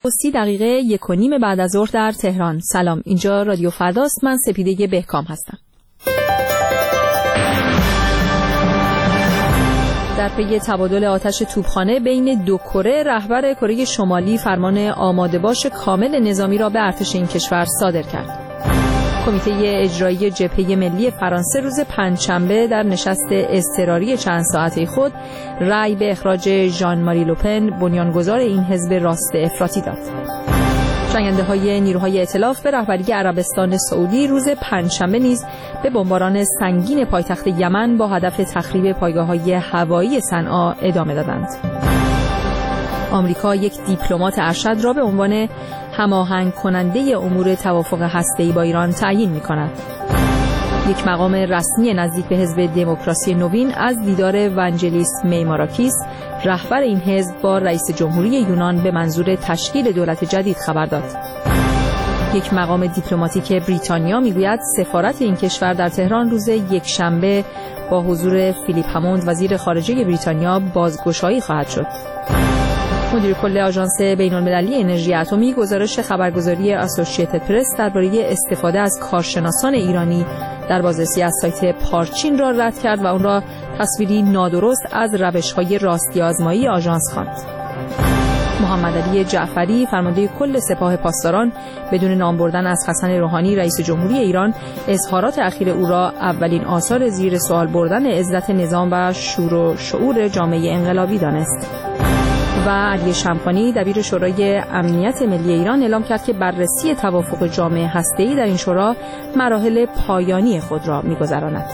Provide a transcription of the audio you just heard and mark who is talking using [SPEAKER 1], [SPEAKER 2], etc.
[SPEAKER 1] 30 1:30 بعد از ظهر در تهران. سلام، اینجا رادیو فرداست. من سپیده بهکام هستم. در پی تبادل آتش توپخانه بین دو کره، رهبر کره شمالی فرمان آماده باش کامل نظامی را به ارتش این کشور صادر کرد. کمیته اجرایی جبهه ملی فرانسه روز پنجشنبه در نشست اضطراری چند ساعته خود رأی به اخراج ژان ماری لوپن، بنیانگذار این حزب راست افراطی داد. جنگنده‌های نیروهای ائتلاف به رهبری عربستان سعودی روز پنجشنبه نیز به بمباران سنگین پایتخت یمن با هدف تخریب پایگاه‌های هوایی صنعا ادامه دادند. آمریکا یک دیپلمات ارشد را به عنوان هماهنگ کننده امور توافق هسته‌ای با ایران تعیین می‌کند. یک مقام رسمی نزدیک به حزب دموکراسی نوین از دیدار ونجلیس میماراکیس، رهبر این حزب، با رئیس جمهوری یونان به منظور تشکیل دولت جدید خبر داد. یک مقام دیپلماتیک بریتانیا میگوید سفارت این کشور در تهران روز یکشنبه با حضور فیلیپ هموند، وزیر خارجه بریتانیا، بازگشایی خواهد شد. مدیر کل آژانس بین‌المللی انرژی اتمی گزارش خبرگزاری اسوسییتد پرس درباره استفاده از کارشناسان ایرانی در بازرسی از سایت پارچین را رد کرد و اون را تصویری نادرست از روش‌های راستی آزمایی آژانس خواند. محمد علی جعفری، فرمانده کل سپاه پاسداران، بدون نام بردن از حسن روحانی رئیس جمهوری ایران، اظهارات اخیر او را اولین آثار زیر سوال بردن عزت نظام و شعور جامعه انقلابی دانست. و علی شمخانی، دبیر شورای امنیت ملی ایران، اعلام کرد که بررسی توافق جامع هسته‌ای در این شورا مراحل پایانی خود را می‌گذراند.